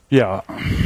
Yeah.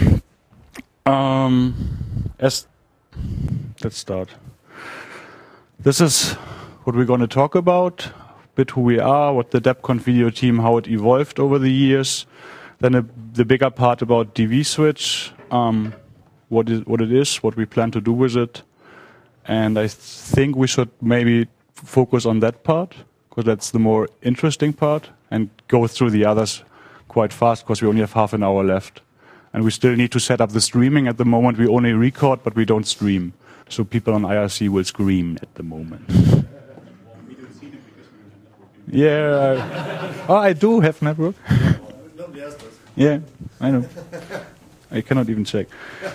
Let's start. This is what we're going to talk about, a bit who we are, what the DebConf video team, how it evolved over the years. Then the bigger part about DV Switch, what it is, what we plan to do with it. And I think we should maybe focus on that part, because that's the more interesting part, and go through the others quite fast, because we only have half an hour left. And we still need to set up the streaming. At the moment, we only record, but we don't stream. So people on IRC will scream at the moment. Yeah. Oh, I do have network. Yeah, I know. I cannot even check.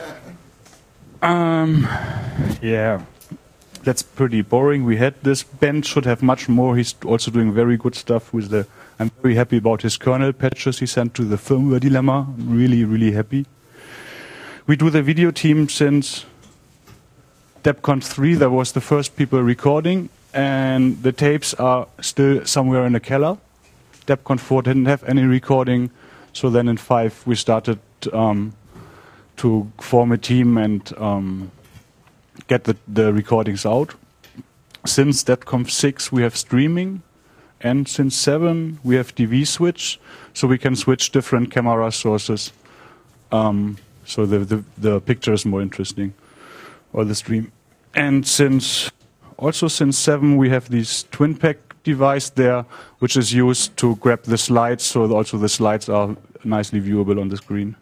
Yeah. That's pretty boring. We had this. Ben should have much more. He's also doing very good stuff with the... I'm very happy about his kernel patches he sent to the firmware dilemma. I'm really, really happy. We do the video team since DebConf 3. That was the first people recording. And the tapes are still somewhere in the keller. DebConf 4 didn't have any recording. So then in 5 we started to form a team and get the recordings out. Since DebConf 6 we have streaming. And since 7, we have DV switch, so we can switch different camera sources. So the picture is more interesting, or the stream. And since 7, we have this TwinPack device there, which is used to grab the slides, so also the slides are nicely viewable on the screen.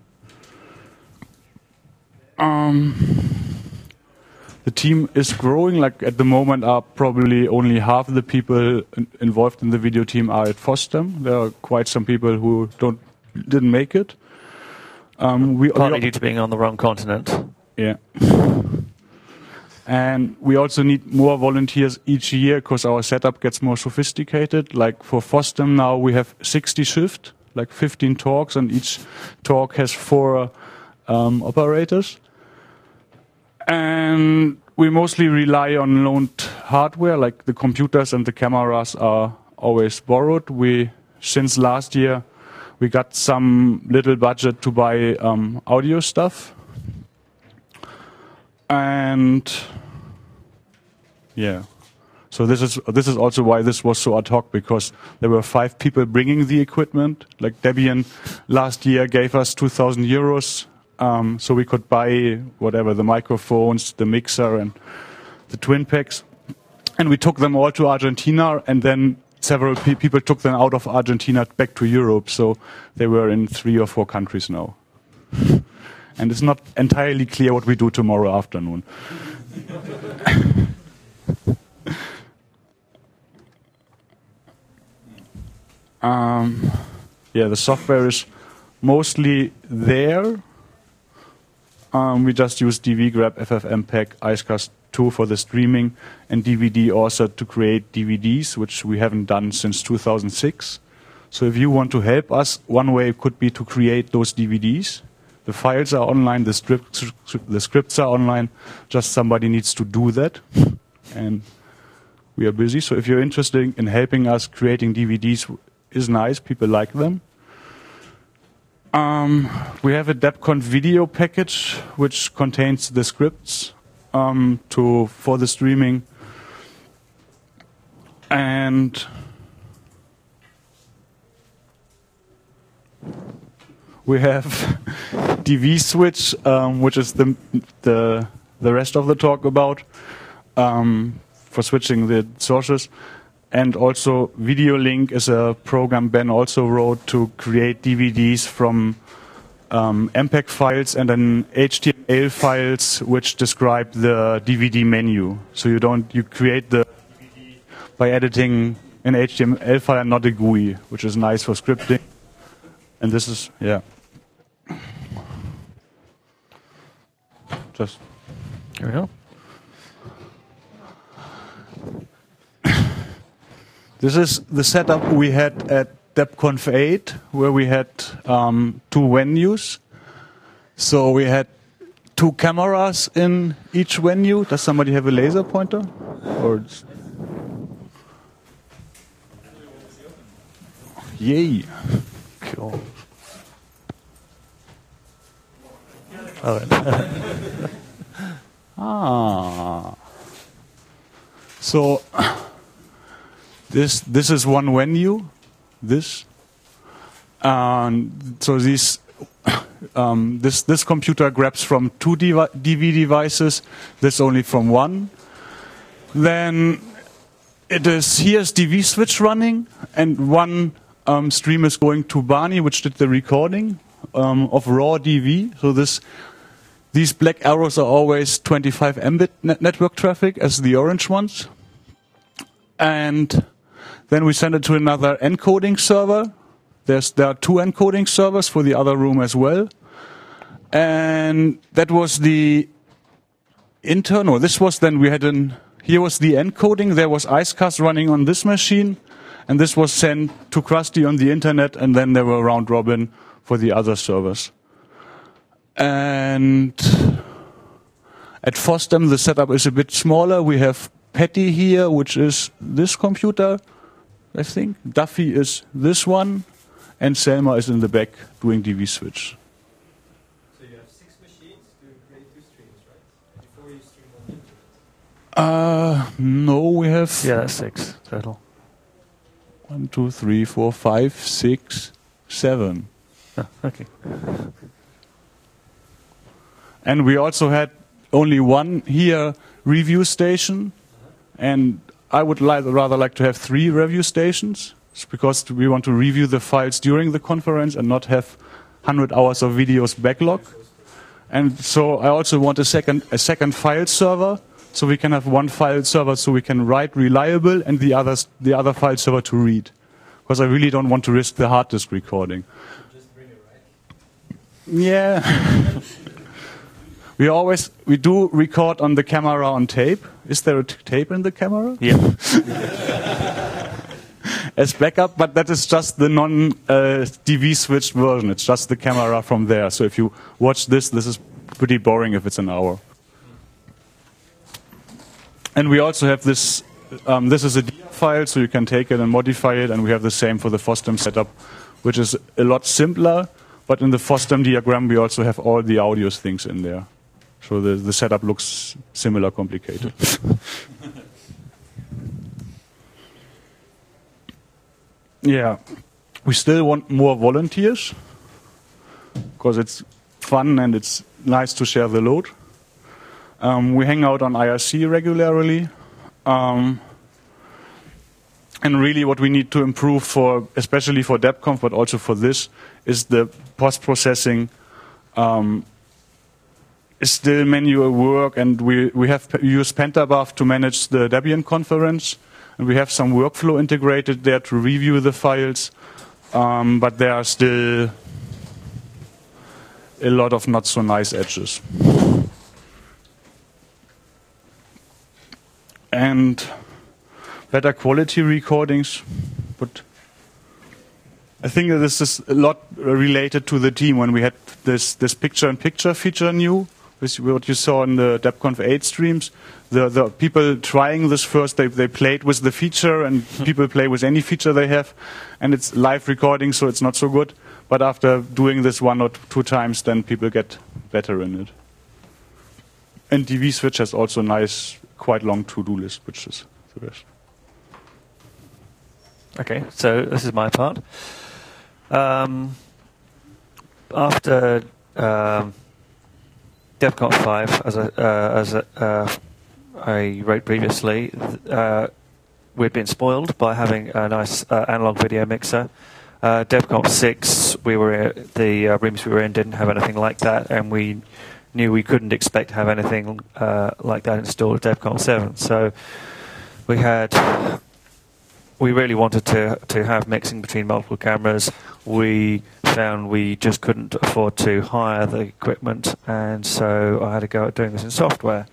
The team is growing. Like at the moment, are probably only half the people involved in the video team are at FOSDEM. There are quite some people who didn't make it. Partly due to being on the wrong continent. Yeah. And we also need more volunteers each year because our setup gets more sophisticated. Like for FOSDEM now, we have 60 shifts, like 15 talks, and each talk has 4 operators. And we mostly rely on loaned hardware, like the computers and the cameras are always borrowed. Since last year, we got some little budget to buy audio stuff. And yeah, so this is also why this was so ad hoc, because there were 5 people bringing the equipment. Like Debian last year gave us 2,000 euros. So we could buy whatever, the microphones, the mixer, and the TwinPacks. And we took them all to Argentina, and then several people took them out of Argentina back to Europe. So they were in 3 or 4 countries now. And it's not entirely clear what we do tomorrow afternoon. Yeah, the software is mostly there. We just use dvgrep, FFmpeg, Icecast 2 for the streaming, and DVD also to create DVDs, which we haven't done since 2006. So if you want to help us, one way could be to create those DVDs. The files are online, the scripts are online. Just somebody needs to do that, and we are busy. So if you're interested in helping us creating DVDs, is nice. People like them. We have a DebConf video package which contains the scripts for the streaming, and we have DV switch, which is the rest of the talk about for switching the sources. And also, VideoLink is a program Ben also wrote to create DVDs from MPEG files and then HTML files which describe the DVD menu. So you create the DVD by editing an HTML file and not a GUI, which is nice for scripting. And this is, yeah. Just here we go. This is the setup we had at DebConf 8, where we had 2 venues. So we had 2 cameras in each venue. Does somebody have a laser pointer? Or yay! Cool. So this is one venue. So this computer grabs from two DV devices. This only from one. Then here's DV switch running, and one stream is going to Barney, which did the recording of raw DV. So these black arrows are always 25 Mbit network traffic as the orange ones. And then we send it to another encoding server. There are two encoding servers for the other room as well. And that was the internal. This was then here was the encoding. There was IceCast running on this machine. And this was sent to Krusty on the internet. And then there were round robin for the other servers. And at FOSDEM, the setup is a bit smaller. We have Patty here, which is this computer, I think. Duffy is this one. And Selma is in the back doing DV switch. So you have 6 machines to create 2 streams, right? Before you stream on the internet? No, we have... Yeah, that's 6 total. 1, 2, 3, 4, 5, 6, 7. Oh, okay. And we also had only one here review station. And I would rather like to have 3 review stations. It's because we want to review the files during the conference and not have 100 hours of videos backlog. And so I also want a second file server, so we can have one file server so we can write reliable and the other file server to read. Because I really don't want to risk the hard disk recording. Just bring it, right? Yeah. We do record on the camera on tape. Is there a tape in the camera? Yeah. As backup, but that is just the non-DV switched version. It's just the camera from there. So if you watch this is pretty boring if it's an hour. And we also have this. This is a DIA file, so you can take it and modify it. And we have the same for the FOSDEM setup, which is a lot simpler. But in the FOSDEM diagram, we also have all the audio things in there. So the setup looks similar complicated. Yeah, we still want more volunteers because it's fun and it's nice to share the load. We hang out on IRC regularly. And really what we need to improve especially for DebConf, but also for this, is the post-processing. Is still manual work, and we use Pentabuff to manage the Debian conference. And we have some workflow integrated there to review the files, but there are still a lot of not so nice edges. And better quality recordings, but I think that this is a lot related to the team when we had this picture-in-picture feature new, which what you saw in the DebConf 8 streams. The people trying this first, they played with the feature, and people play with any feature they have, and it's live recording, so it's not so good. But after doing this 1 or 2 times, then people get better in it. And DV Switch has also nice, quite long to-do list, which is the best. Okay, so this is my part. After DebConf 5, as I wrote previously, we'd been spoiled by having a nice analog video mixer. DebConf 6, the rooms we were in didn't have anything like that, and we knew we couldn't expect to have anything like that installed at DebConf 7. So we really wanted to have mixing between multiple cameras. We found we just couldn't afford to hire the equipment, and so I had to go at doing this in software.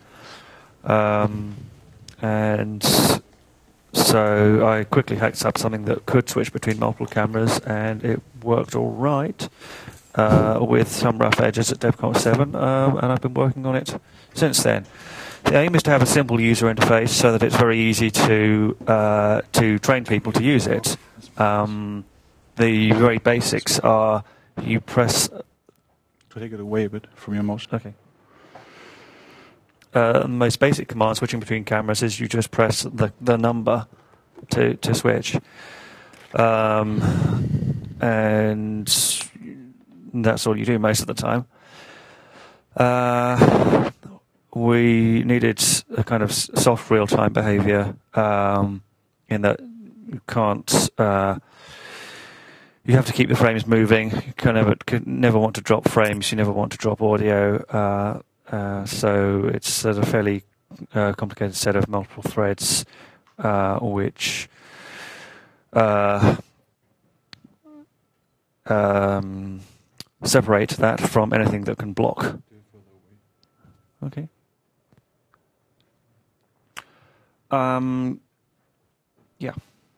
And so I quickly hacked up something that could switch between multiple cameras, and it worked all right with some rough edges at DebConf 7, and I've been working on it since then. The aim is to have a simple user interface so that it's very easy to train people to use it. The very basics are you press to take it away a bit from your mouse. Okay. The most basic command switching between cameras is you just press the number to switch. And that's all you do most of the time. We needed a kind of soft real-time behavior in that you can't. You have to keep the frames moving. You can never want to drop frames. You never want to drop audio. So it's a fairly complicated set of multiple threads, which separate that from anything that can block. Okay. Yeah.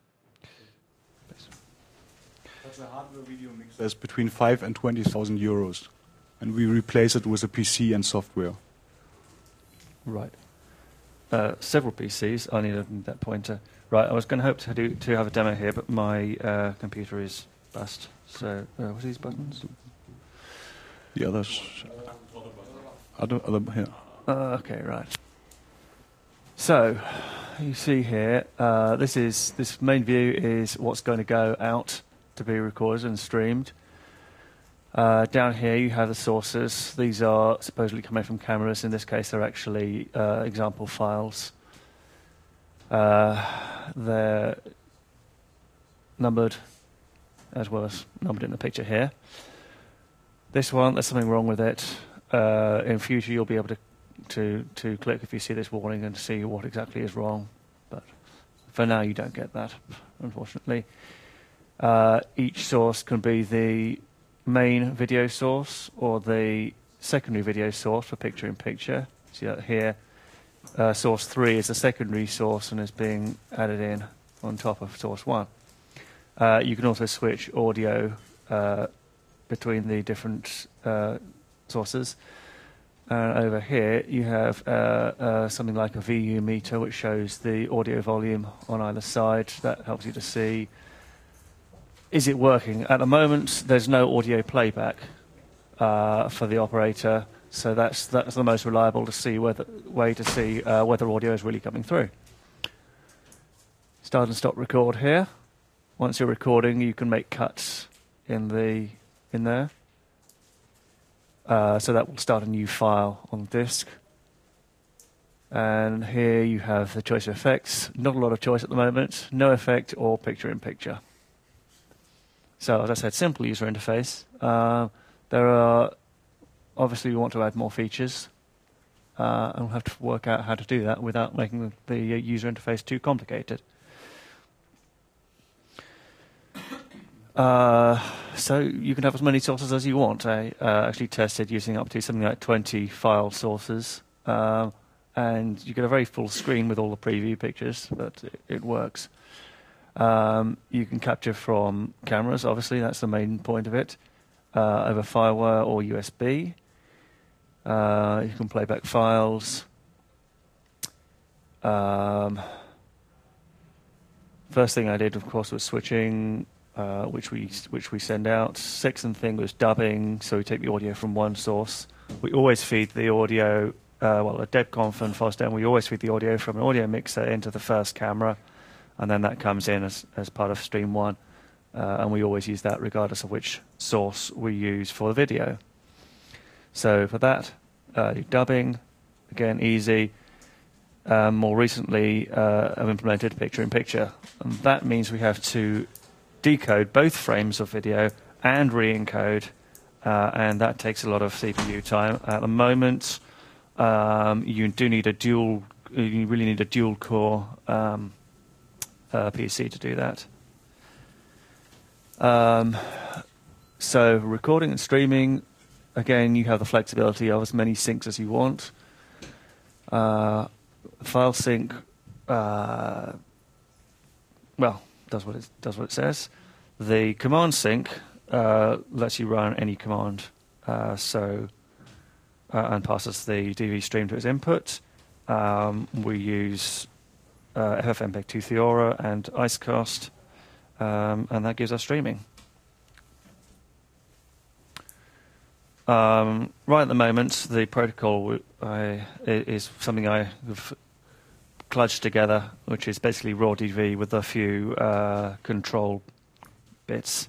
That's a hardware video mixer that's between 5 and 20,000 euros, and we replace it with a PC and software. Right. Several PCs. I need that pointer. Right. I was going to hope to have a demo here, but my computer is bust. So, what are these buttons? The others. Other here. Okay, right. So, you see here, this main view is what's going to go out to be recorded and streamed. Down here you have the sources. These are supposedly coming from cameras. In this case, they're actually example files. They're numbered, as well as numbered in the picture here. This one, there's something wrong with it. In future, you'll be able to click if you see this warning and see what exactly is wrong. But for now, you don't get that, unfortunately. Each source can be the main video source or the secondary video source for picture-in-picture. See that here. Source 3 is a secondary source and is being added in on top of source 1. You can also switch audio between the different sources. Over here you have something like a VU meter which shows the audio volume on either side. That helps you to see, is it working? At the moment there's no audio playback for the operator, so that's the most reliable way to see whether audio is really coming through. Start and stop record here. Once you're recording, you can make cuts in there. So that will start a new file on disk. And here you have the choice of effects. Not a lot of choice at the moment. No effect or picture-in-picture. So as I said, simple user interface. There are, obviously we want to add more features. And we'll have to work out how to do that without making the user interface too complicated. So you can have as many sources as you want. I actually tested using up to something like 20 file sources. And you get a very full screen with all the preview pictures, but it works. You can capture from cameras, obviously, that's the main point of it, over FireWire or USB. You can play back files. First thing I did, of course, was switching, which we send out. Second thing was dubbing, so we take the audio from one source. We always feed the audio, a DebConf and FOSDEM, we always feed the audio from an audio mixer into the first camera, and then that comes in as part of stream 1. And we always use that regardless of which source we use for the video. So for that, dubbing, again, easy. More recently, I've implemented picture-in-picture. And that means we have to decode both frames of video and re-encode, and that takes a lot of CPU time. At the moment, you really need a dual-core PC to do that. So recording and streaming, again, you have the flexibility of as many syncs as you want. File sync, does what it says. The command sync lets you run any command, and passes the DV stream to its input. We use FFmpeg-2 Theora and Icecast, and that gives us streaming. Right at the moment, the protocol is something I've kludged together, which is basically raw DV with a few control bits.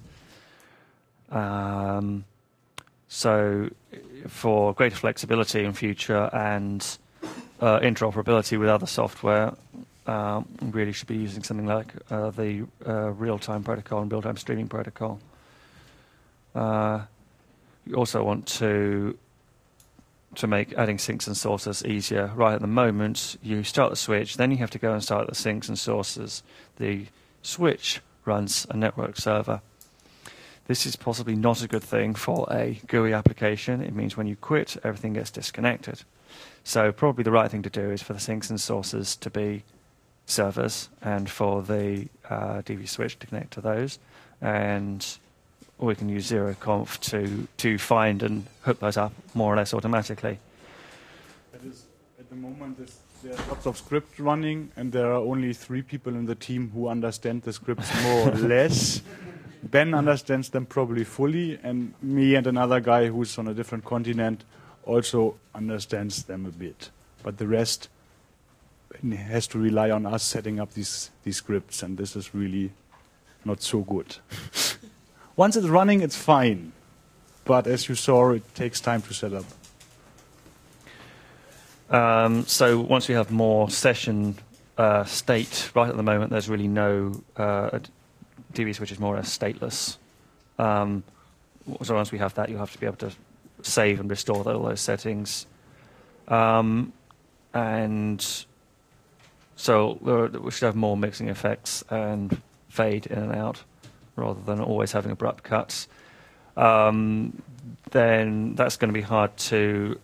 So for greater flexibility in future and interoperability with other software, we really should be using something like the real-time protocol and real-time streaming protocol. You also want to make adding sinks and sources easier. Right at the moment, you start the switch, then you have to go and start the sinks and sources. The switch runs a network server. This is possibly not a good thing for a GUI application. It means when you quit, everything gets disconnected. So probably the right thing to do is for the sinks and sources to be servers, and for the DV switch to connect to those. And we can use zeroconf to find and hook those up more or less automatically. That is, at the moment, there are lots of scripts running, and there are only 3 people in the team who understand the scripts more or less. Ben understands them probably fully, and me and another guy who's on a different continent also understands them a bit. But the rest has to rely on us setting up these scripts, and this is really not so good. Once it's running, it's fine. But as you saw, it takes time to set up. So once we have more session state, right at the moment, there's really no DV switch is more or less stateless. So once we have that, you'll have to be able to save and restore all those settings. And so we should have more mixing effects and fade in and out, rather than always having abrupt cuts. Then that's going to be hard to...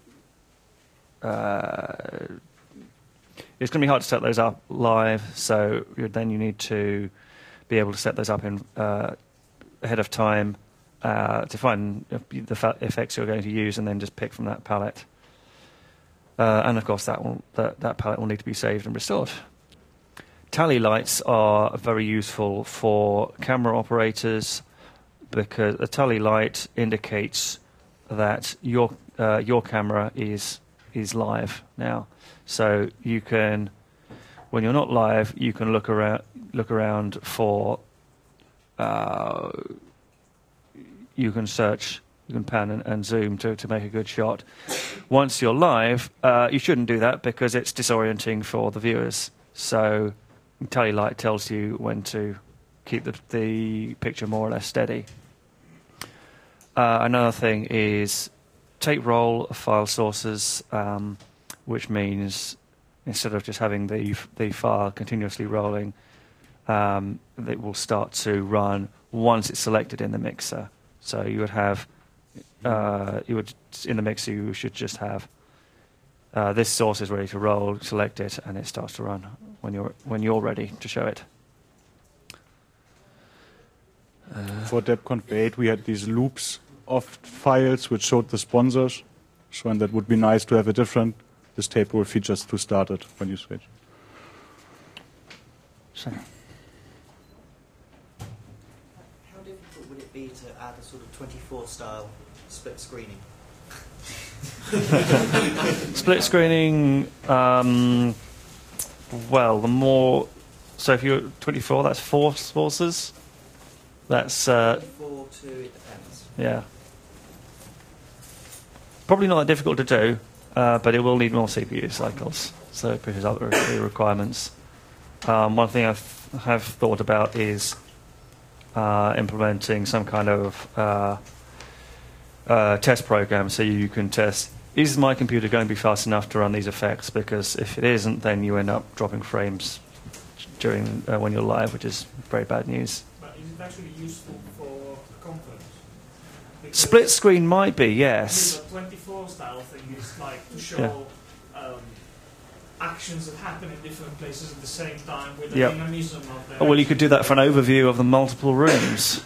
it's going to be hard to set those up live, so then you need to be able to set those up in ahead of time to find the effects you're going to use, and then just pick from that palette. And of course, that palette will need to be saved and restored. Tally lights are very useful for camera operators, because a tally light indicates that your camera is live now. So you can, when you're not live, you can look around for. You can search, you can pan and zoom to make a good shot. Once you're live, you shouldn't do that because it's disorienting for the viewers. So tally light tells you when to keep the picture more or less steady. Another thing is tape roll of file sources, which means instead of just having the file continuously rolling, it will start to run once it's selected in the mixer. So you would have, in the mixer you should just have this source is ready to roll, select it, and it starts to run when you're ready to show it. For DebConf 8, we had these loops of files which showed the sponsors. So, and that would be nice to have this tape roll features to start it when you switch. So. How difficult would it be to add a sort of 24 style split screening? Split screening, well, the more... So if you're 24, that's 4 sources. That's... 24 to, it depends. Yeah. Probably not that difficult to do, but it will need more CPU cycles, so it pushes up the requirements. One thing I have thought about is implementing some kind of test program, so you can test, is my computer going to be fast enough to run these effects? Because if it isn't, then you end up dropping frames during when you're live, which is very bad news. But is it actually useful for a conference? Because Split screen might be, yes. The 24 style thing is like to show actions that happen in different places at the same time with the dynamism of the... Oh, well, you could do that for an overview of the multiple rooms.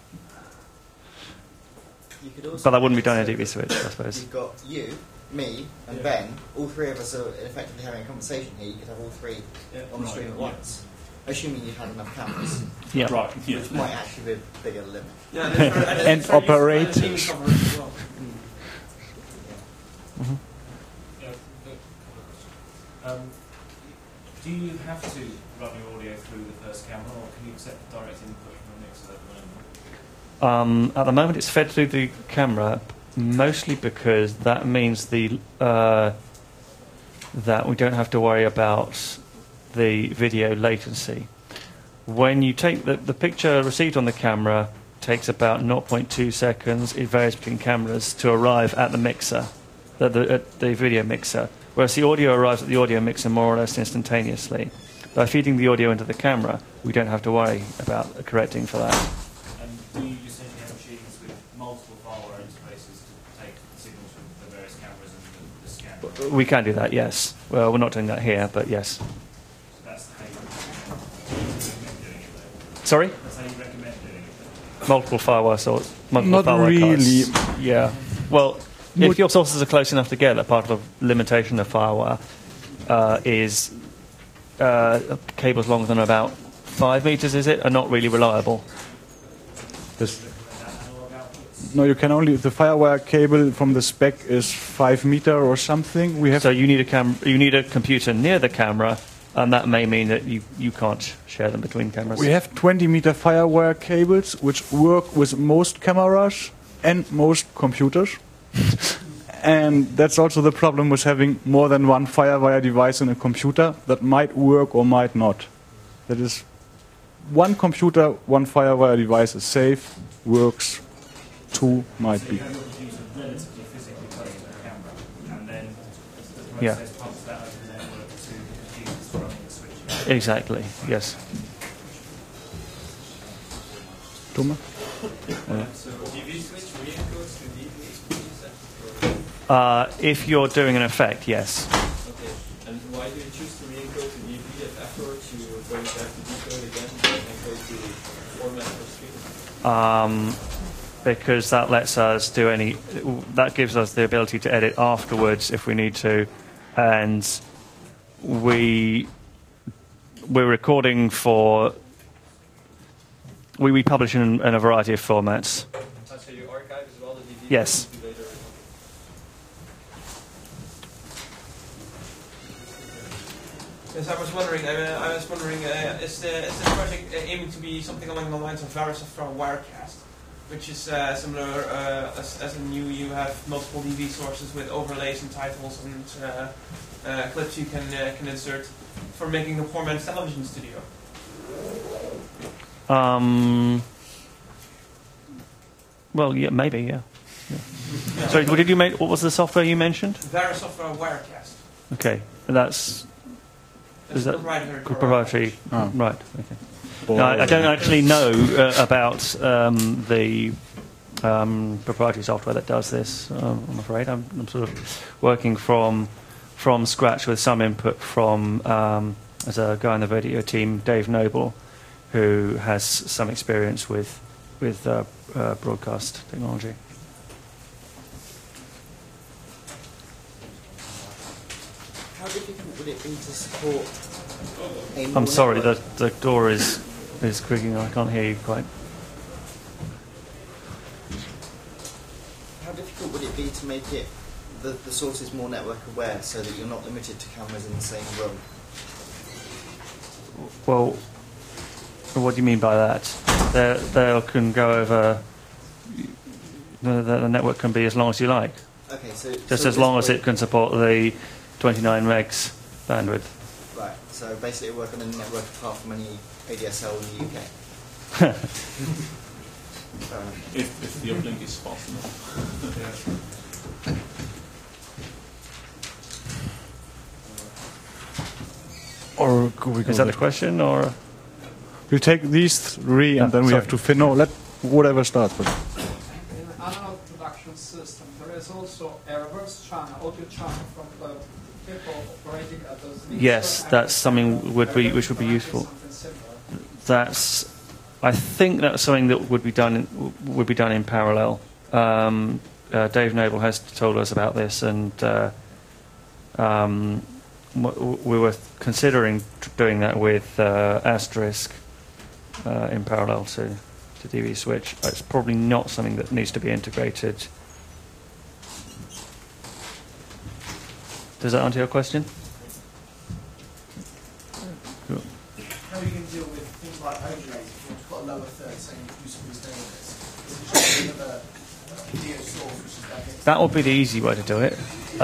You could also But that wouldn't be done in a DV switch, I suppose. You've got you, me, and Ben. All 3 of us are effectively having a conversation here. You could have all 3 on the stream at once, assuming you had enough cameras. Yeah. Right. Yeah. Which might actually be a bigger limit. Yeah, And operate. At the moment, it's fed through the camera, mostly because that means that we don't have to worry about the video latency. When you take the picture received on the camera takes about 0.2 seconds. It varies between cameras to arrive at the mixer, at the video mixer, whereas the audio arrives at the audio mixer more or less instantaneously. By feeding the audio into the camera, we don't have to worry about correcting for that. And do you use any machines with multiple firewire interfaces to take signals from the various cameras and the scan? We can do that, yes. Well, we're not doing that here, but yes. So that's how you recommend doing it, though. Sorry? That's how you recommend doing it. Multiple firewire sorts. Multiple Not firewire really. cards. Yeah. Well, if your sources are close enough together, part of the limitation of firewire is cables longer than about 5 meters, is it, are not really reliable. No, you can only, the firewire cable from the spec is 5 meter or something. We have So you need a computer near the camera, and that may mean that you can't share them between cameras. We have 20-meter firewire cables, which work with most cameras and most computers. And that's also the problem with having more than one firewire device in a computer that might work or might not. That is, one computer, one firewire device is safe, works, two might be. Relatively physically close to the camera, and then the Yeah. process pumps that over the network to the users running the switch. Exactly, yes. Thomas? So DV switch re-encodes to DV, you said? If you're doing an effect, yes. Okay. And why do you choose to re-encode to DV if afterwards you're going to have to decode again and encode to format or stream? Because that lets us that gives us the ability to edit afterwards if we need to, and we're recording for. We publish in a variety of formats. So you archive as well the DV? Yes. Later. Yes, I was wondering, is this project aiming to be something along the lines of VeriSoftware Wirecast, which is similar as in you have multiple DV sources with overlays and titles and clips you can insert for making a 4-man television studio? Well, yeah, maybe, yeah. Sorry, what was the software you mentioned? VeriSoftware Wirecast. Okay, that's. Is that proprietary? Oh. Right. Okay. No, I don't actually know about the proprietary software that does this. I'm afraid I'm sort of working from scratch with some input from as a guy in the video team, Dave Noble, who has some experience with broadcast technology. How difficult would it be to support a more I'm sorry, network- the door is creaking. I can't hear you quite. How difficult would it be to make it the sources more network aware so that you're not limited to cameras in the same room? Well, what do you mean by that? They can go over. The network can be as long as you like, Okay, so just so as long as this it can support the 29 megs bandwidth. Right. So basically, work on a network apart from any ADSL in the UK. Fair enough. If the uplink is fast enough. Or could we go Is that the back? question, or? We'll take these three and then we sorry. have to no, let whatever start. But In analog production system, there is also a reverse channel, audio channel from the people operating at those mixer Yes, and that's something which would be useful. something similar. I think that's something that would be done in parallel. Dave Noble has told us about this, and we were considering doing that with Asterisk in parallel to DV Switch. It's probably not something that needs to be integrated. Does that answer your question? How you can deal with things like overlays if you've got a lower third saying who's doing this? Is another DO source, which is like it. That would be the easy way to do it.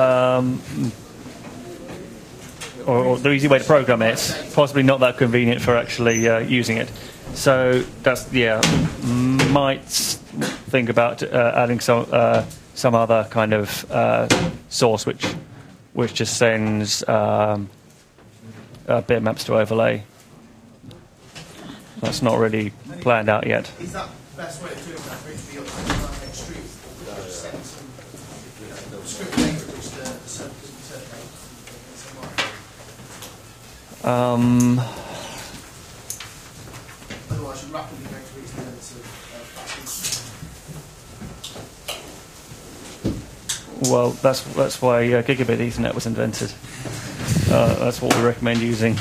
Or the easy way to program it. Possibly not that convenient for actually using it. So that's might think about adding some other kind of source which just sends bitmaps to overlay. That's not really planned out yet. Is that the best way of doing that? For it to be up to next street, or just send some script language which the server doesn't interpret in some way? Otherwise, you're rapidly going to reach the limits of Well, that's why Gigabit Ethernet was invented. That's what we recommend using.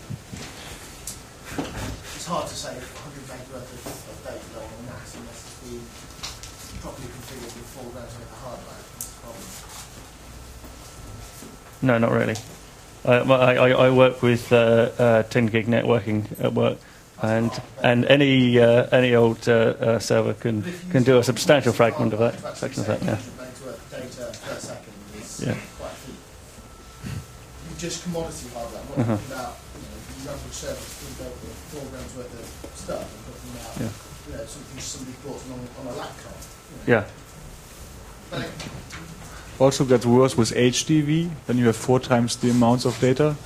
It's hard to say 100 meg worth of data going on NAS unless it's been properly configured with full round to the hardware. That's the problem. No, not really. I work with 10 gig networking at work, and any old server can do a substantial fragment of that. Section of that, yeah. 100 megs worth of data per second is Yeah. quite a feat. Just commodity hardware. I'm not talking about the average server that's built with 4 grams worth of stuff. I'm talking about something somebody bought on a laptop. Yeah. But Also gets worse with HDV, then you have 4 times the amounts of data.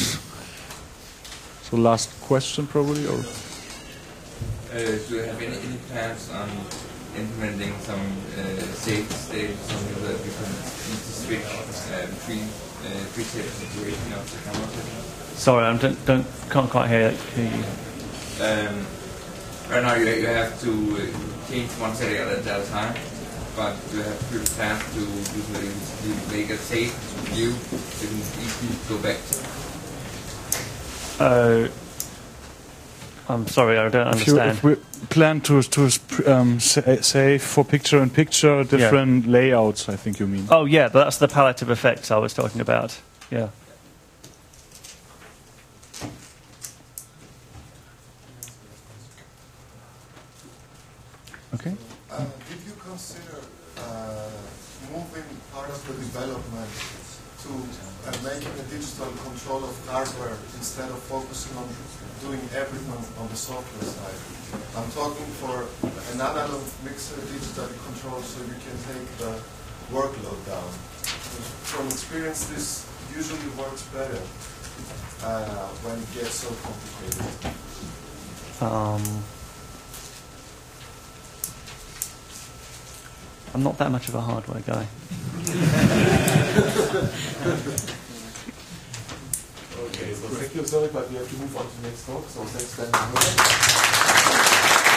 So last question probably, or? Do you have any plans on implementing some safe state, something that you can switch between preset configuration of the camera system? Sorry, I can't quite hear you. Right now you have to change one setting at a time, but you have plans to make a safe view so you can easily go back to. I'm sorry, I don't understand. If we plan to say for picture-in-picture different layouts, I think you mean. Oh yeah, that's the palette of effects I was talking about. Yeah. Okay. Did you consider moving part of the development to making a digital control of hardware instead of focusing on doing everything on the software side? I'm talking for an analog mixer digitally controlled so you can take the workload down. From experience, this usually works better when it gets so complicated. I'm not that much of a hardware guy. Okay, so thank you, sorry, but we have to move on to the next talk, so thanks, Ben.